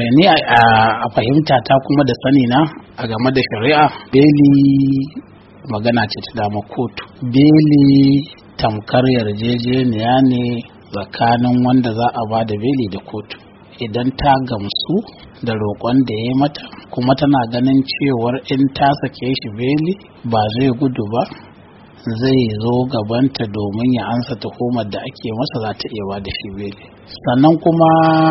ni a fahimta ta kuma da sani na a game da shari'a, beli magana ce ta dama kotu. Beli tamkar yarjejeniya ne tsakanin wanda za a ba da beli da kotu. Idan ta gamsu da roƙon da ya yi mata kuma tana ganin cewar in ta sake shi beli ba zai gudu ba, zai zo gabanta domin ya ansa tuhumar da ake masa, za ta iya ba da shi beli. Sannan kuma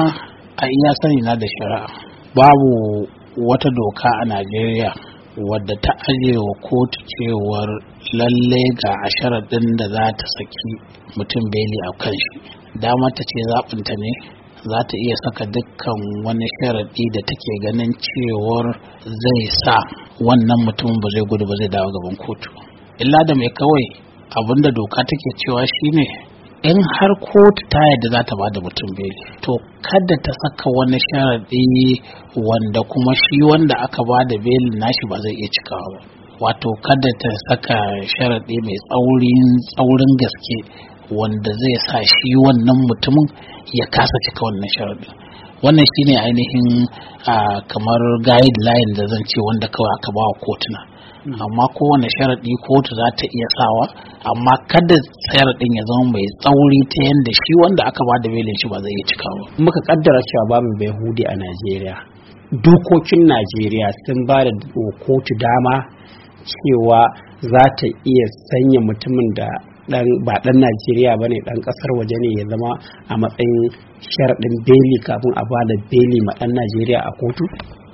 a iya sani na da shari'a, babu wata doka a Najeriya wadda ta ajiye wa kotu cewar lalle ga sharaɗin da za ta saki mutum beli a kan shi. Dama ta ce zaɓinta ne, za ta iya saka dukkan wani sharaɗi da take ganin cewar zai sa wannan mutumin ba zai gudu ba, zai dawo gaban kotu. Illa da mai kawai abinda doka take cewa shine in har kotu ta yadda za ta bada mutum beli, to kada ta saka wani sharaɗi wanda kuma shi wanda aka bada belin nashi ba zai iya cikawa ba. Wato kada ta saka sharaɗi mai tsaurin gaske wanda zai sa shi wannan mutumin ya kasa cika wannan sharaɗi. Wannan shine ainihin kamar guideline da zan ce wanda kawai aka ba wa kotuna. Amma kowane sharaɗi kotu za ta iya sawa, amma kada sharaɗin ya zama mai tsauri ta yadda shi wanda aka ba da belin shi ba zai iya cika ba. Muka kaddara cewa babu Bayahudi a Najeriya, dokokin Najeriya sun ba da kotu dama cewa za ta iya sanya mutumin da ba ɗan Najeriya ba ne, ɗan ƙasar waje ne, ya zama a matsayin sharaɗin beli kafin a ba da beli ma ɗan Najeriya a kotu?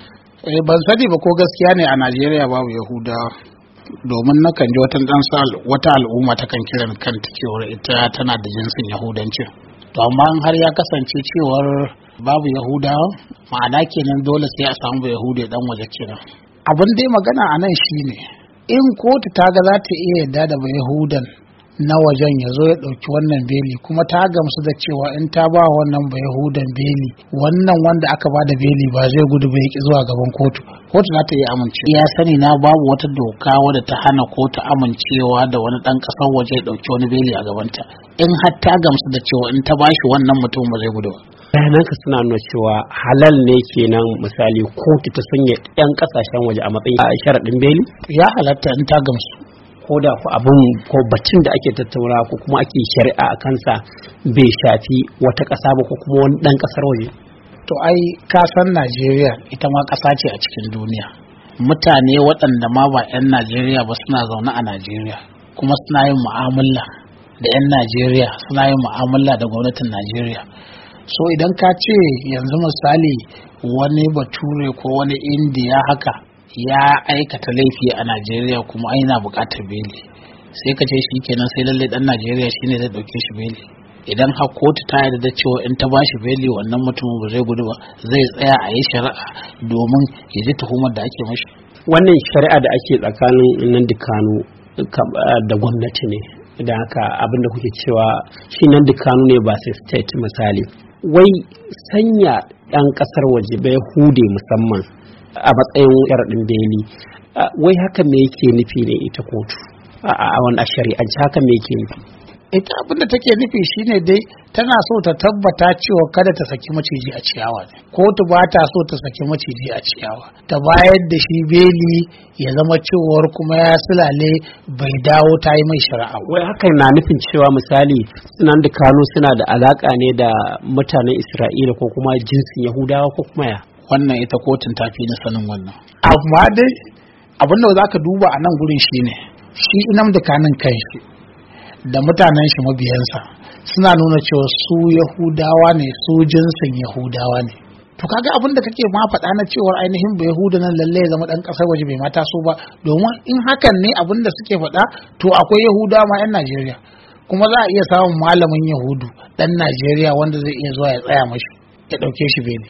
Ban sani ba ko gaskiya ne a Najeriya babu Yahudawa, domin nakan ji wata al'umma ta kan kiran kanta cewar ita tana da jinsin Yahudanci. To amma har ya kasance cewar babu Yahudawa, ma'ana kenan dole sai a samu Yahudi dan waje kenan. Abin dai magana a nan shine in kotu ta ga za ta iya yarda da Yahudan na wajen ya zo ya ɗauki wannan beli, kuma ta gamsu da cewa in ta ba wannan Yahudan beli, wannan wanda aka ba da beli ba zai gudu ba, ya zuwa gaban kotu za ta iya amince. Ya sani na babu wata doka wadda ta hana kotu amincewa da wani ɗan ƙasar waje ya ɗauki wani beli a gabanta, in har ta gamsu da cewa in ta bashi wannan mutum ba zai gudu ba. Bayananka suna nuna cewa halal ne kenan misali kotu ta sanya 'yan ƙasashen waje a matsayin sharaɗin beli? Ya halatta in ta gamsu. Ko da ku abin ko bacin da ake tattauna ko kuma ake shari'a a kansa bai shafi wata ƙasa ba ko kuma wani ɗan ƙasar waje. To ai ka san Najeriya ita ma ƙasa ce a cikin duniya. Mutane waɗanda ma ba 'yan Najeriya ba suna zaune a Najeriya kuma suna yin mu'amala da 'yan Najeriya, suna yin mu'amala da gwamnatin Najeriya. So idan ka ce yanzu misali wani bature ko wani indiya haka ya aikata laifi a Najeriya kuma yana buƙatar beli, sai ka ce shi kenan sai lalle ɗan Najeriya shine zai ɗauke shi beli. Idan har kotu ta yarda da cewa in ta bashi beli wannan mutumin ba zai gudu ba, zai tsaya a yi shari'a domin ya ji tuhumar da ake mashi. Wannan shari'a da ake tsakanin Nnamdi Kanu da gwamnati ne, da haka abinda kuke cewa shi Nnamdi Kanu ne ba sai state misali. Wai sanya ɗan ƙasar waje Bayahudi musamman a matsayin sharaɗin beli, wai haka me yake nufi ne ita kotu a wani shari'ance, haka me yake nufi? Ita abinda take nufi shine dai tana so ta tabbata cewa kada ta saki maciji a ciyawa ne. Kotu ba ta so ta saki maciji a ciyawa, ta bayar da shi beli ya zama cewar kuma ya sulale bai dawo ta yi mai shari'a. Wai hakan na nufin cewa misali Nnamdi Kanu suna da alaka ne da mutanen Isra'ila ko kuma jinsin Yahudawa ko kuma ya? Wannan ita kotun ta fi ni sanin wannan. Amma dai abinda za ka duba a nan gurin shine shi Nnamdi Kanun kanshi da mutanen shi mabiyansa suna nuna cewa su Yahudawa ne, su jinsin Yahudawa ne. To kaga abin da kake ma faɗa na cewar ainihin ba Yahuda nan lalle ya zama ɗan ƙasar waje bai mata so ba, domin in hakan ne abin da suke faɗa to akwai Yahudawa ma 'yan Najeriya, kuma za a iya samun malamin Yahudu ɗan Najeriya wanda zai iya zuwa ya tsaya mashi ya ɗauke shi beli.